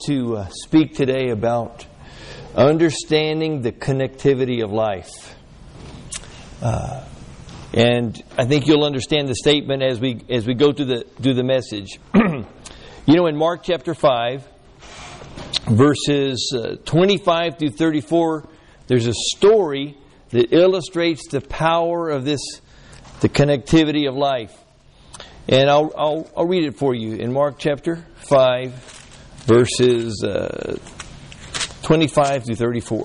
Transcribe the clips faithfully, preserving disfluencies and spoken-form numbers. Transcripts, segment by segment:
to uh, speak today about understanding the connectivity of life. Uh, and I think you'll understand the statement as we as we go through the through the message. You know, in Mark chapter five, verses uh, twenty-five through thirty-four, there's a story that illustrates the power of this, the connectivity of life. And I'll I'll, I'll read it for you in Mark chapter five, verses uh, twenty-five through thirty-four.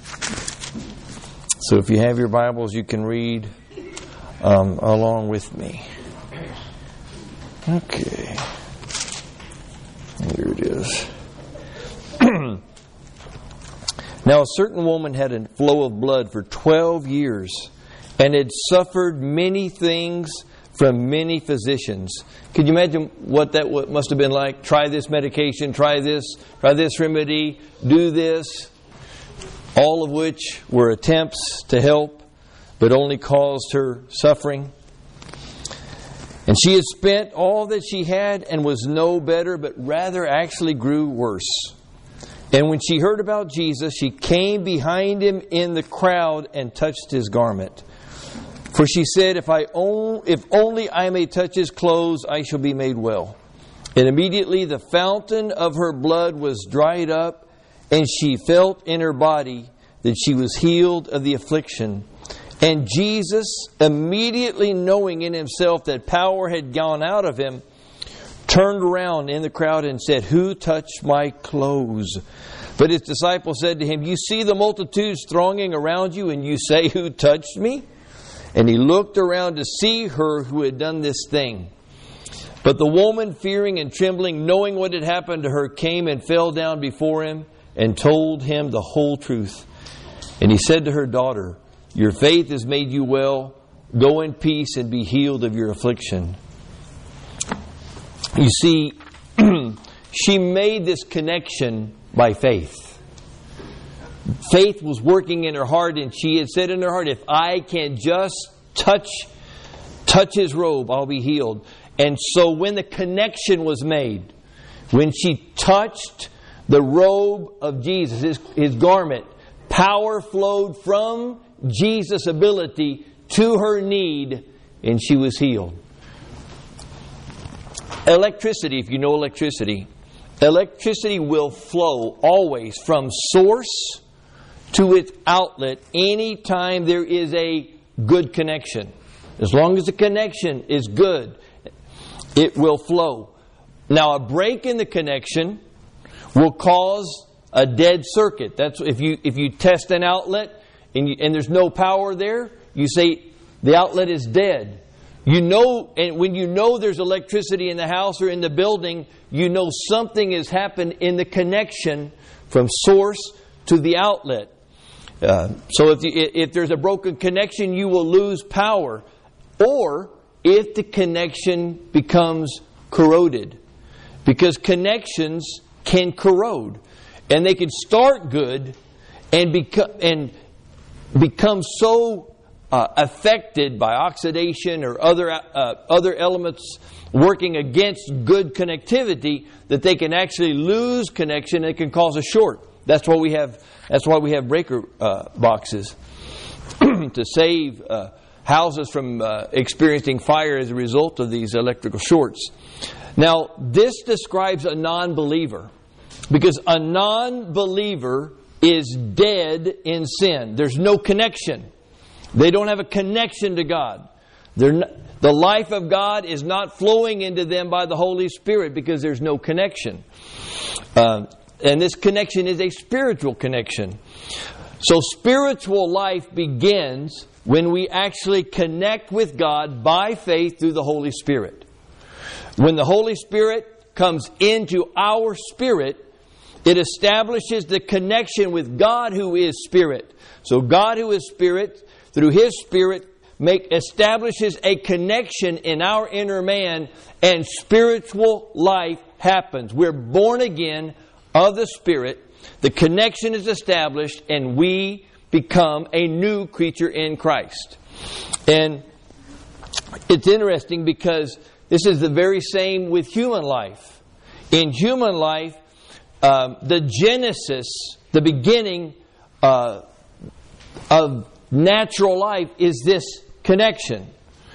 So if you have your Bibles, you can read um, along with me. Okay. Here it is. Now a certain woman had a flow of blood for twelve years and had suffered many things from many physicians. Could you imagine what that must have been like? Try this medication, try this, try this remedy, do this. All of which were attempts to help, but only caused her suffering. And she had spent all that she had and was no better, but rather actually grew worse. And when she heard about Jesus, she came behind him in the crowd and touched his garment. For she said, if I on, if only I may touch his clothes, I shall be made well. And immediately the fountain of her blood was dried up, and she felt in her body that she was healed of the affliction. And Jesus, immediately knowing in himself that power had gone out of him, turned around in the crowd and said, who touched my clothes? But his disciples said to him, you see the multitudes thronging around you, and you say, who touched me? And he looked around to see her who had done this thing. But the woman, fearing and trembling, knowing what had happened to her, came and fell down before him and told him the whole truth. And he said to her, daughter, your faith has made you well. Go in peace and be healed of your affliction. You see, she made this connection by faith. Faith was working in her heart, and she had said in her heart, if I can just touch, touch his robe, I'll be healed. And so when the connection was made, when she touched the robe of Jesus, his, his garment, power flowed from Jesus' ability to her need, and she was healed. Electricity, if you know electricity, electricity will flow always from source to its outlet anytime there is a good connection. As long as the connection is good, it will flow. Now, a break in the connection will cause a dead circuit. That's if you if you test an outlet and you, and there's no power there, you say the outlet is dead. You know, and when you know there's electricity in the house or in the building, you know something has happened in the connection from source to the outlet. Uh, so if you, if there's a broken connection, you will lose power. Or if the connection becomes corroded, because connections can corrode, and they can start good and become and become so Uh, affected by oxidation or other uh, other elements working against good connectivity, that they can actually lose connection and it can cause a short. That's why we have that's why we have breaker uh, boxes to save uh, houses from uh, experiencing fire as a result of these electrical shorts. Now, this describes a non-believer, because a non-believer is dead in sin. There's no connection. They don't have a connection to God. They're not, the life of God is not flowing into them by the Holy Spirit because there's no connection. Uh, and this connection is a spiritual connection. So spiritual life begins when we actually connect with God by faith through the Holy Spirit. When the Holy Spirit comes into our spirit, it establishes the connection with God who is Spirit. So God who is Spirit, through His Spirit, make establishes a connection in our inner man, and spiritual life happens. We're born again of the Spirit. The connection is established, and we become a new creature in Christ. And it's interesting because this is the very same with human life. In human life, um, the genesis, the beginning uh, of natural life is this connection.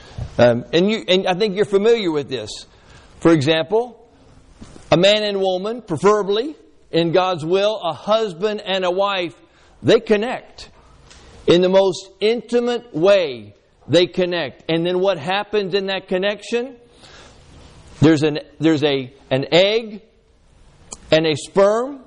Um, and, you, and I think you're familiar with this. For example, a man and woman, preferably in God's will, a husband and a wife, they connect. In the most intimate way, they connect. And then what happens in that connection? There's an there's a an egg and a sperm.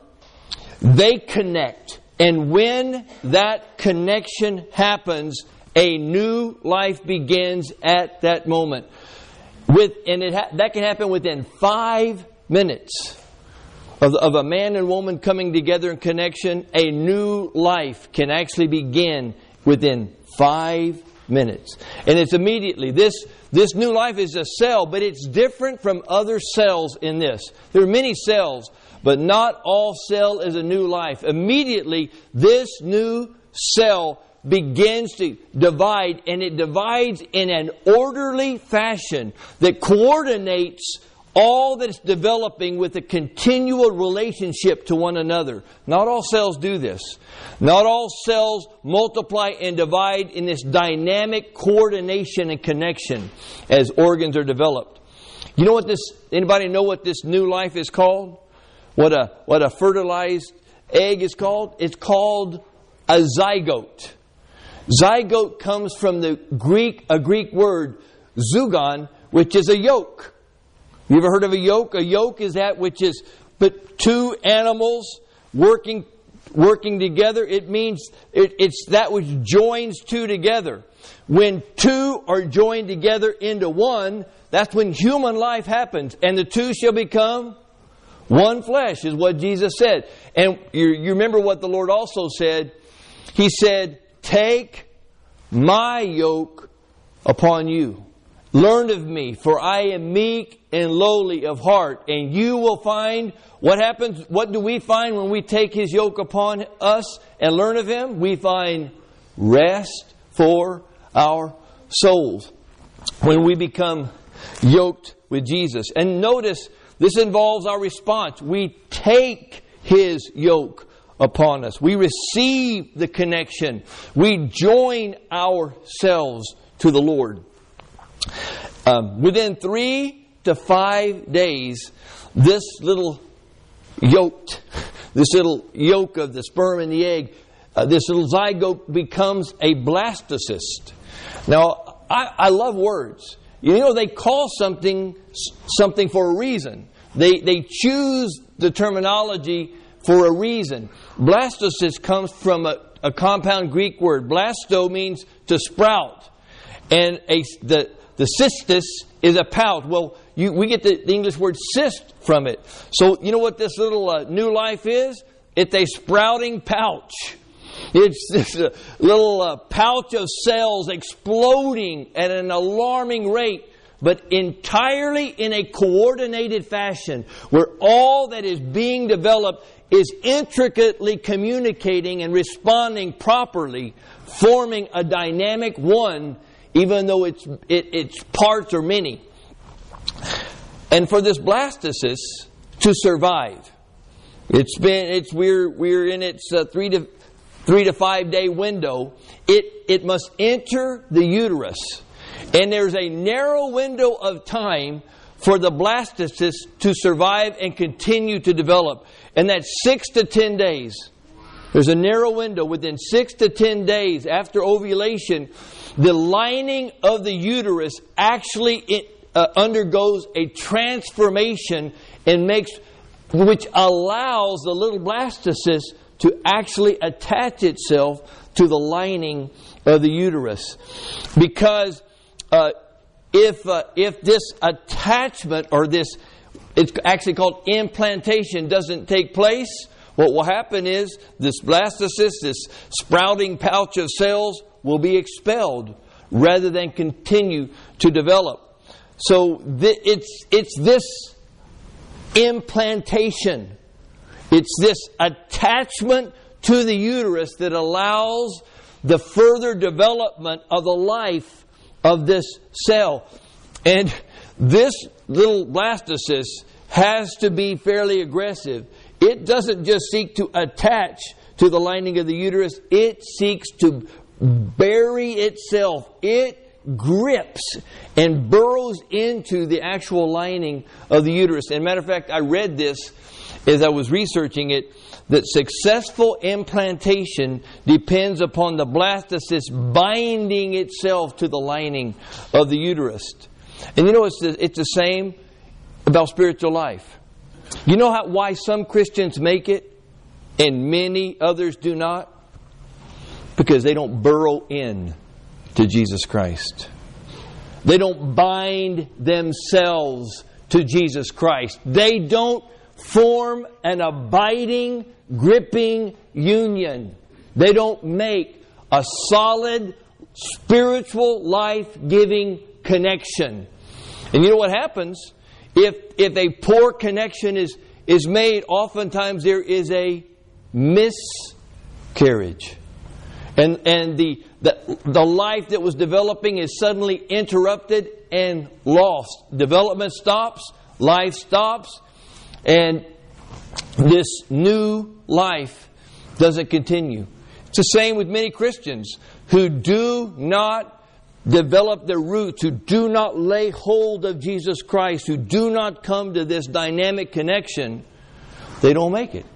They connect. And when that connection happens, a new life begins at that moment. With and it ha- that can happen within five minutes of, of a man and woman coming together in connection. A new life can actually begin within five minutes. And it's immediately. This, this new life is a cell, but it's different from other cells in this. There are many cells, but not all cell is a new life. Immediately, this new cell begins to divide, and it divides in an orderly fashion that coordinates all that's developing with a continual relationship to one another. Not all cells do this. Not all cells multiply and divide in this dynamic coordination and connection as organs are developed. You know what this, anybody know what this new life is called? What a, what a fertilized egg is called? It's called a zygote. Zygote comes from the Greek, a Greek word, zugon, which is a yolk. You ever heard of a yolk? A yolk is that which is but two animals working working together. It means it, it's that which joins two together. When two are joined together into one, that's when human life happens. And the two shall become one flesh, is what Jesus said. And you, you remember what the Lord also said. He said, "Take my yoke upon you. Learn of me, for I am meek and lowly of heart, and you will find," what happens, what do we find when we take His yoke upon us and learn of Him? We find rest for our souls when we become yoked with Jesus. And notice, this involves our response. We take His yoke upon us. We receive the connection. We join ourselves to the Lord. Um, within three to five days, this little yoked, this little yolk of the sperm and the egg, uh, this little zygote becomes a blastocyst. Now, I, I love words. You know, they call something something for a reason. They they choose the terminology for a reason. Blastocyst comes from a, a compound Greek word. Blasto means to sprout, and a the The cystis is a pout. Well, you, we get the, the English word cyst from it. So, you know what this little uh, new life is? It's a sprouting pouch. It's this uh, little uh, pouch of cells exploding at an alarming rate, but entirely in a coordinated fashion, where all that is being developed is intricately communicating and responding properly, forming a dynamic one, even though its it, its parts are many. And for this blastocyst to survive, it's been it's we're we're in its uh, three to three to five day window. It it must enter the uterus, and there's a narrow window of time for the blastocyst to survive and continue to develop, and that's six to ten days. There's a narrow window within six to ten days after ovulation. The lining of the uterus actually it, uh, undergoes a transformation and makes, which allows the little blastocyst to actually attach itself to the lining of the uterus. Because uh, if uh, if this attachment or this, it's actually called implantation, doesn't take place, what will happen is this blastocyst, this sprouting pouch of cells, will be expelled rather than continue to develop. So th- it's it's this implantation, it's this attachment to the uterus that allows the further development of the life of this cell. And this little blastocyst has to be fairly aggressive. it doesn't just seek to attach to the lining of the uterus. It seeks to bury itself. It grips and burrows into the actual lining of the uterus. And matter of fact, I read this as I was researching it, that successful implantation depends upon the blastocyst binding itself to the lining of the uterus. And you know, it's the, it's the same about spiritual life. You know how, why some Christians make it and many others do not? Because they don't burrow in to Jesus Christ. They don't bind themselves to Jesus Christ. They don't form an abiding, gripping union. They don't make a solid, spiritual, life-giving connection. And you know what happens? If if a poor connection is, is made, oftentimes there is a miscarriage. And and the, the the life that was developing is suddenly interrupted and lost. Development stops, life stops, and this new life doesn't continue. It's the same with many Christians who do not develop their roots, who do not lay hold of Jesus Christ, who do not come to this dynamic connection. They don't make it.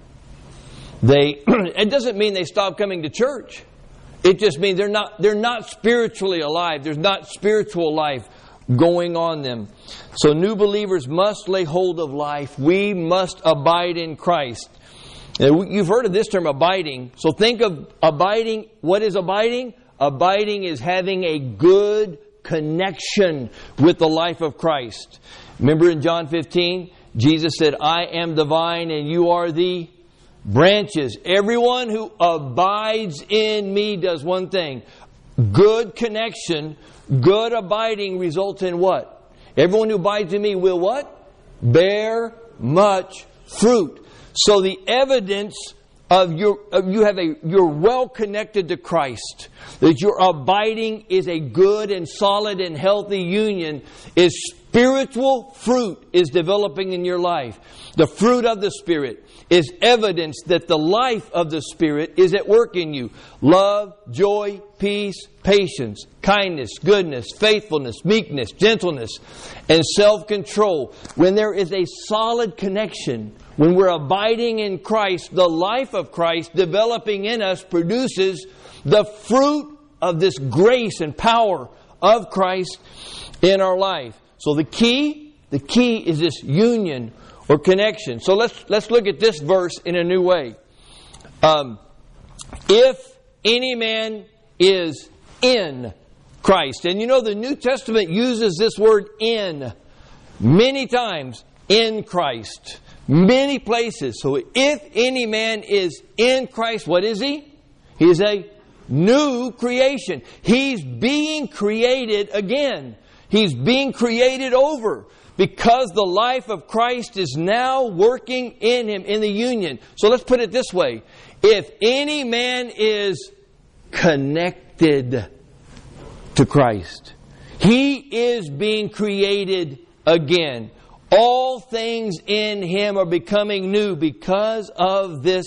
They it doesn't mean they stop coming to church. It just means they're not they're not spiritually alive. There's not spiritual life going on them. So new believers must lay hold of life. We must abide in Christ. You've heard of this term, abiding. So think of abiding. What is abiding? Abiding is having a good connection with the life of Christ. Remember in John fifteen, Jesus said, I am the vine and you are the branches. Everyone who abides in me does one thing. Good connection, good abiding results in what? Everyone who abides in me will what? Bear much fruit. So the evidence of your of you have a you're well connected to Christ, that your abiding is a good and solid and healthy union, is spiritual fruit is developing in your life. The fruit of the Spirit is evidence that the life of the Spirit is at work in you. Love, joy, peace, patience, kindness, goodness, faithfulness, meekness, gentleness, and self-control. When there is a solid connection, when we're abiding in Christ, the life of Christ developing in us produces the fruit of this grace and power of Christ in our life. So the key, the key is this union or connection. So let's let's look at this verse in a new way. Um, if any man is in Christ, and you know the New Testament uses this word "in" many times, in Christ, many places. So if any man is in Christ, what is he? He is a new creation. He's being created again. He's being created over. Because the life of Christ is now working in him, in the union. So let's put it this way. If any man is connected to Christ, he is being created again. All things in him are becoming new because of this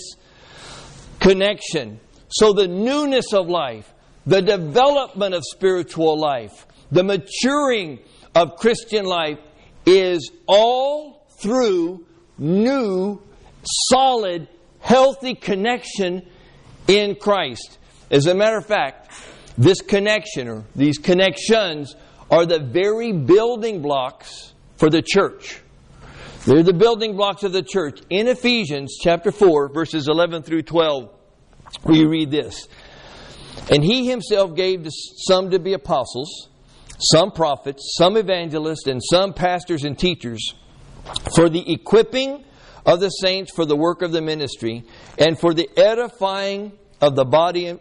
connection. So the newness of life, the development of spiritual life, the maturing of Christian life is all through new, solid, healthy connection in Christ. As a matter of fact, this connection or these connections are the very building blocks for the church. They're the building blocks of the church. In Ephesians chapter four, verses eleven through twelve, we read this. And he himself gave some to be apostles, some prophets, some evangelists, and some pastors and teachers for the equipping of the saints for the work of the ministry and for the edifying of the body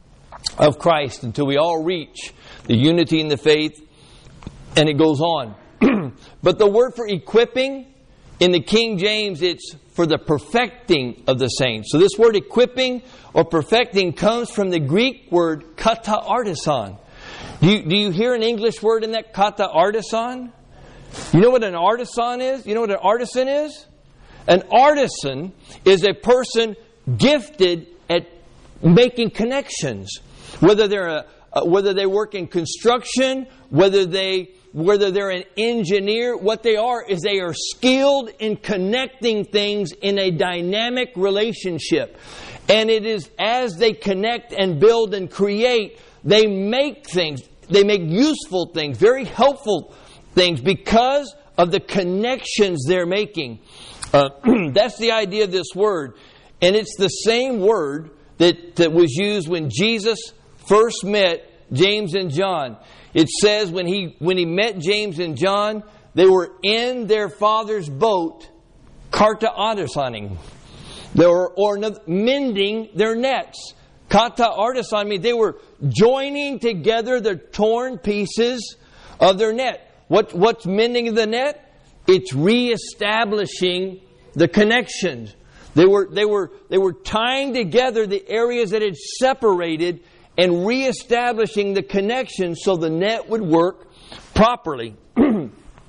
of Christ until we all reach the unity in the faith. And it goes on. But the word for equipping in the King James, it's for the perfecting of the saints. So this word equipping or perfecting comes from the Greek word kata artisan. Do you, do you hear an English word in that, kata artisan? You know what an artisan is? You know what an artisan is? An artisan is a person gifted at making connections. Whether they're a, uh, whether they work in construction, whether they whether they're an engineer, what they are is they are skilled in connecting things in a dynamic relationship. And it is as they connect and build and create, they make things, they make useful things, very helpful things because of the connections they're making. Uh, that's the idea of this word. And it's the same word that, that was used when Jesus first met James and John. It says when he when he met James and John, they were in their father's boat, kata artisaning. They were or mending their nets. Kata artisan means they were joining together the torn pieces of their net. What what's mending the net? It's reestablishing the connections. They were they were they were tying together the areas that had separated and reestablishing the connection so the net would work properly. and,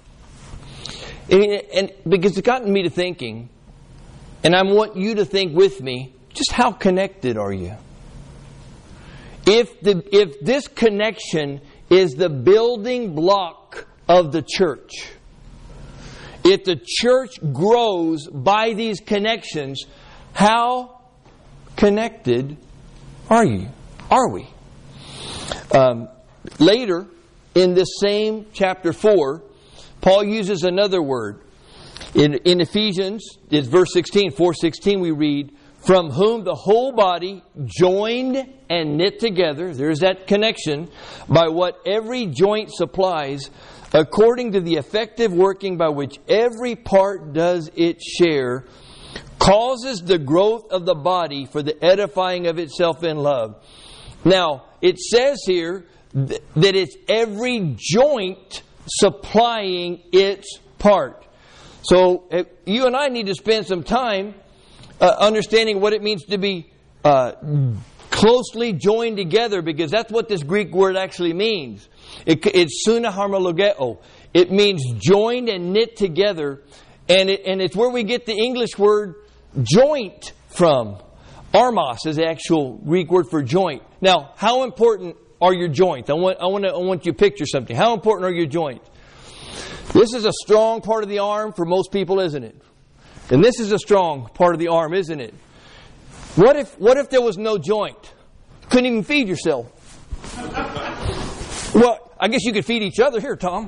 and because it's gotten me to thinking, and I want you to think with me, just how connected are you? If the if this connection is the building block of the church, if the church grows by these connections, how connected are you? Are we? Um, later, in this same chapter four, Paul uses another word. In, in Ephesians, it's verse sixteen, four sixteen, we read, "From whom the whole body, joined and knit together," there's that connection, "by what every joint supplies, according to the effective working by which every part does its share, causes the growth of the body for the edifying of itself in love." Now, it says here th- that it's every joint supplying its part. So, uh, you and I need to spend some time uh, understanding what it means to be uh, closely joined together, because that's what this Greek word actually means. It, it's suna harmologeo. It means joined and knit together, and it, and it's where we get the English word joint from. Armos is the actual Greek word for joint. Now, how important are your joints? I want, I want, to, I want you to picture something. How important are your joints? This is a strong part of the arm for most people, isn't it? And this is a strong part of the arm, isn't it? What if, what if there was no joint? Couldn't even feed yourself. Well, I guess you could feed each other. Here, Tom.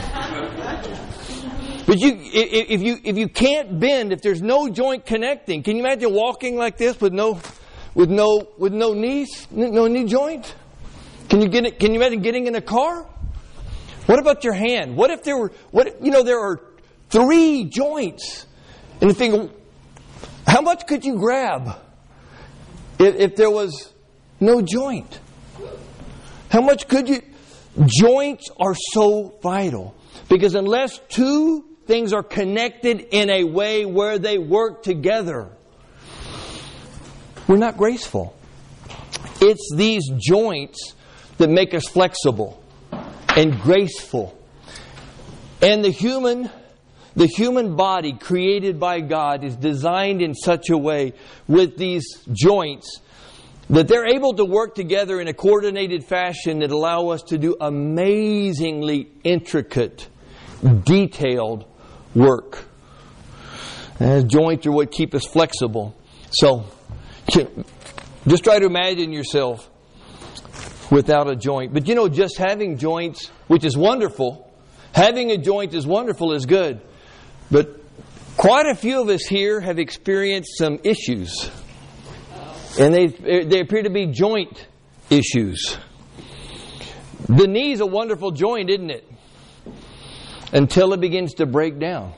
But you, if you if you can't bend, if there's no joint connecting, can you imagine walking like this with no, with no with no knees, no knee joint? Can you get it? Can you imagine getting in a car? What about your hand? What if there were? What you know? There are three joints, and you think, how much could you grab if, if there was no joint? How much could you? Joints are so vital, because unless two things are connected in a way where they work together, we're not graceful. It's these joints that make us flexible and graceful. And the human, the human body created by God is designed in such a way with these joints that they're able to work together in a coordinated fashion that allow us to do amazingly intricate, detailed work. And joints are what keep us flexible. So, just try to imagine yourself without a joint. But you know, just having joints, which is wonderful, having a joint is wonderful, is good. But quite a few of us here have experienced some issues. And they they appear to be joint issues. The knee's a wonderful joint, isn't it? Until it begins to break down.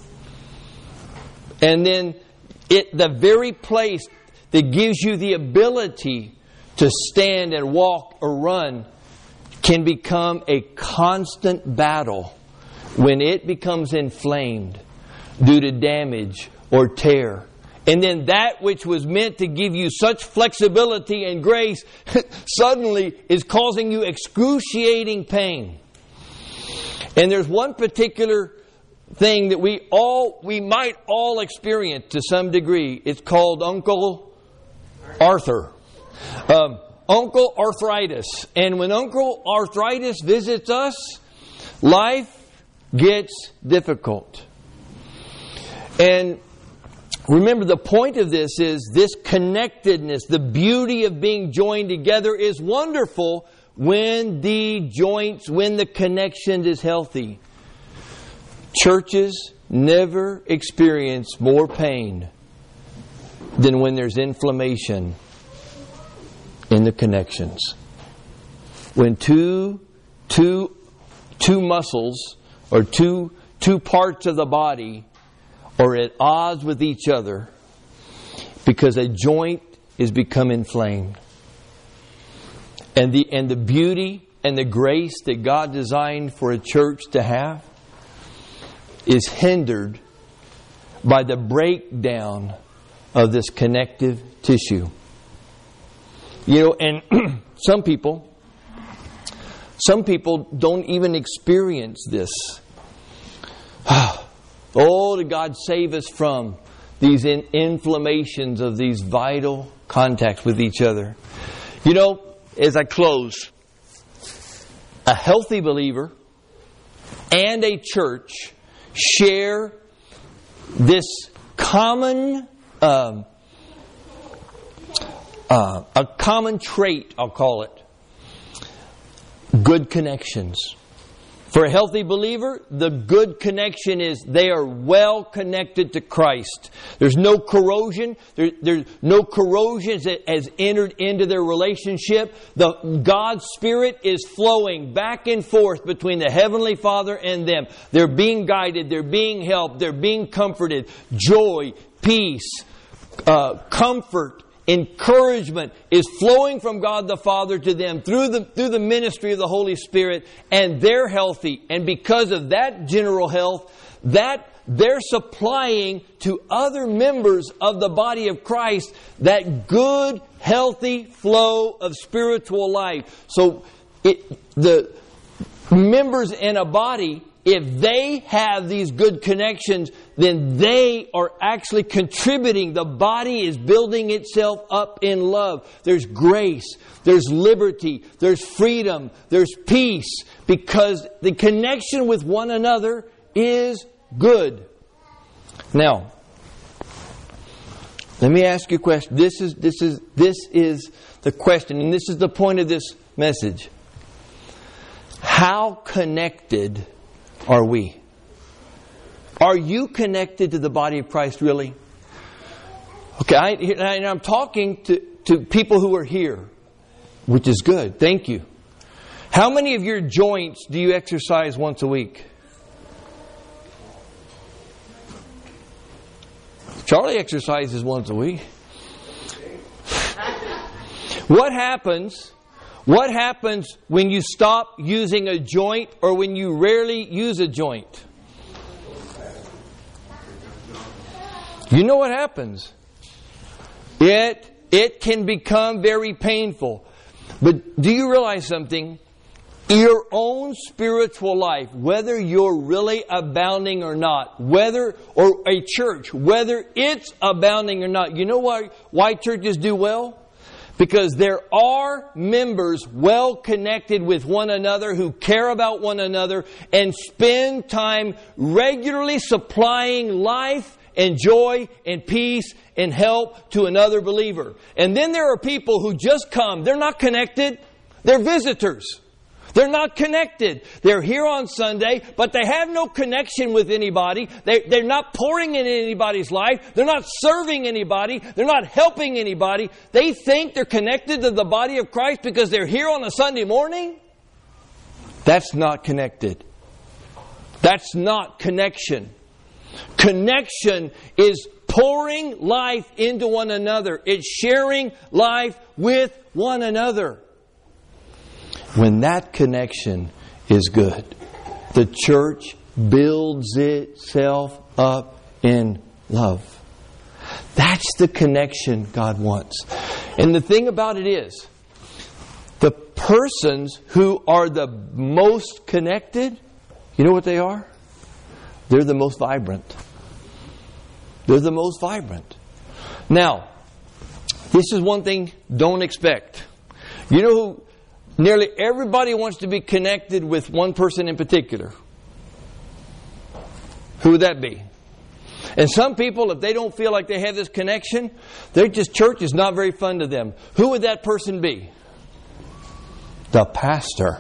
And then it the very place that gives you the ability to stand and walk or run can become a constant battle when it becomes inflamed due to damage or tear. And then that which was meant to give you such flexibility and grace suddenly is causing you excruciating pain. And there's one particular thing that we all we might all experience to some degree. It's called Uncle Arthur. Um, Uncle Arthritis. And when Uncle Arthritis visits us, life gets difficult. And remember, the point of this is this connectedness, the beauty of being joined together is wonderful when the joints, when the connection is healthy. Churches never experience more pain than when there's inflammation in the connections. When two, two, two muscles or two, two parts of the body are at odds with each other because a joint is become inflamed. And the, and the beauty and the grace that God designed for a church to have is hindered by the breakdown of this connective tissue. You know, and some people, some people don't even experience this. Oh, did God save us from these in- inflammations of these vital contacts with each other. You know, as I close, a healthy believer and a church share this common, um, uh, a common trait, I'll call it. Good connections. For a healthy believer, the good connection is they are well connected to Christ. There's no corrosion. There, there's no corrosion that has entered into their relationship. The God's Spirit is flowing back and forth between the Heavenly Father and them. They're being guided. They're being helped. They're being comforted. Joy, peace, uh, comfort, encouragement is flowing from God the Father to them through the through the ministry of the Holy Spirit, and they're healthy. And because of that general health, that they're supplying to other members of the body of Christ that good, healthy flow of spiritual life. So it, the members in a body, if they have these good connections, then they are actually contributing. The body is building itself up in love. There's grace, there's liberty, there's freedom, there's peace, because the connection with one another is good. Now, let me ask you a question. This is this is this is the question, and this is the point of this message. How connected are we? Are you connected to the body of Christ really? Okay, I, and I'm talking to, to people who are here, which is good. Thank you. How many of your joints do you exercise once a week? Charlie exercises once a week. What happens... What happens when you stop using a joint or when you rarely use a joint? You know what happens. It, it can become very painful. But do you realize something? Your own spiritual life, whether you're really abounding or not, whether, or a church, whether it's abounding or not, you know why, why churches do well? Because there are members well connected with one another who care about one another and spend time regularly supplying life and joy and peace and help to another believer. And then there are people who just come. They're not connected. They're visitors. They're not connected. They're here on Sunday, but they have no connection with anybody. They, they're not pouring in anybody's life. They're not serving anybody. They're not helping anybody. They think they're connected to the body of Christ because they're here on a Sunday morning. That's not connected. That's not connection. Connection is pouring life into one another. It's sharing life with one another. When that connection is good, the church builds itself up in love. That's the connection God wants. And the thing about it is, the persons who are the most connected, you know what they are? they're the most vibrant. They're the most vibrant. Now, this is one thing don't expect. You know who? Nearly everybody wants to be connected with one person in particular. Who would that be? And some people, if they don't feel like they have this connection, they're just, church is not very fun to them. Who would that person be? The pastor.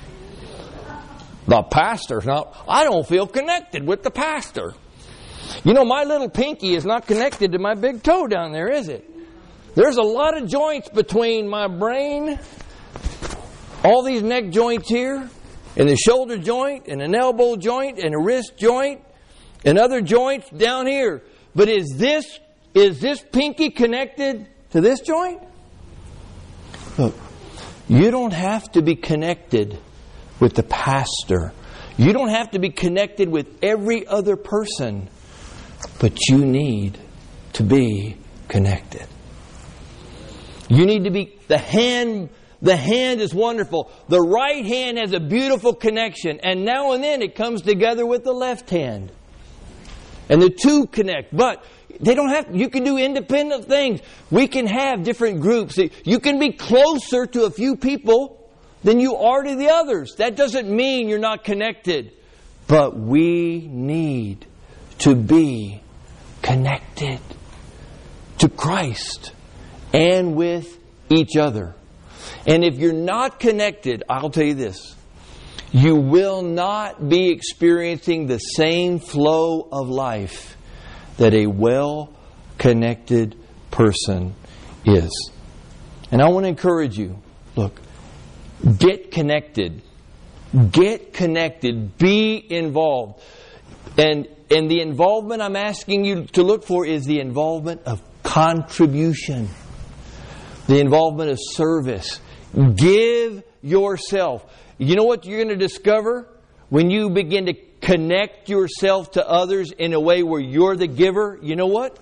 The pastor's not, I don't feel connected with the pastor. You know, my little pinky is not connected to my big toe down there, is it? There's a lot of joints between my brain, all these neck joints here, and the shoulder joint, and an elbow joint, and a wrist joint, and other joints down here. But is this, is this pinky connected to this joint? Look, you don't have to be connected with the pastor. You don't have to be connected with every other person. But you need to be connected. You need to be, the hand, the hand is wonderful. The right hand has a beautiful connection. And now and then it comes together with the left hand. And the two connect. But they don't have, you can do independent things. We can have different groups. You can be closer to a few people than you are to the others. That doesn't mean you're not connected. But we need to be connected to Christ and with each other. And if you're not connected, I'll tell you this, you will not be experiencing the same flow of life that a well-connected person is. And I want to encourage you, look, get connected. Get connected. Be involved. And And the involvement I'm asking you to look for is the involvement of contribution. The involvement of service. Give yourself. You know what you're going to discover? When you begin to connect yourself to others in a way where you're the giver, you know what?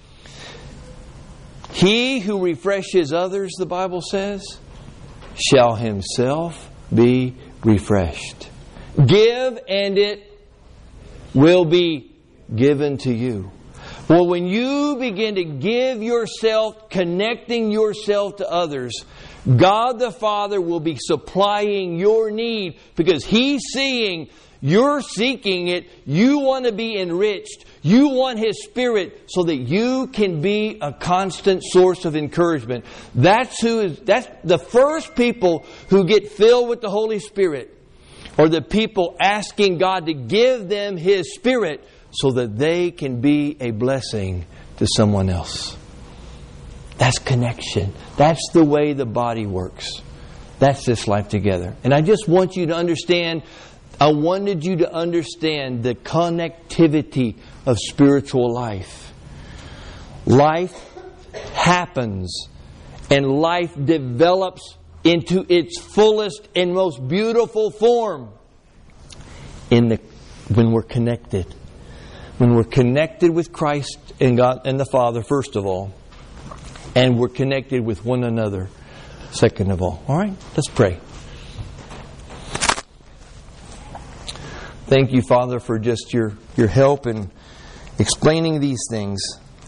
He who refreshes others, the Bible says, shall himself be refreshed. Give and it will be given to you. Well, when you begin to give yourself, connecting yourself to others, God the Father will be supplying your need because He's seeing you're seeking it. You want to be enriched. You want His Spirit so that you can be a constant source of encouragement. That's who is, that's the first people who get filled with the Holy Spirit. Or the people asking God to give them His Spirit so that they can be a blessing to someone else. That's connection. That's the way the body works. That's this life together. And I just want you to understand, I wanted you to understand the connectivity of spiritual life. Life happens and life develops into its fullest and most beautiful form in the when we're connected. When we're connected with Christ and God and the Father, first of all, and we're connected with one another, second of all. All right, let's pray. Thank you, Father, for just your, your help in explaining these things.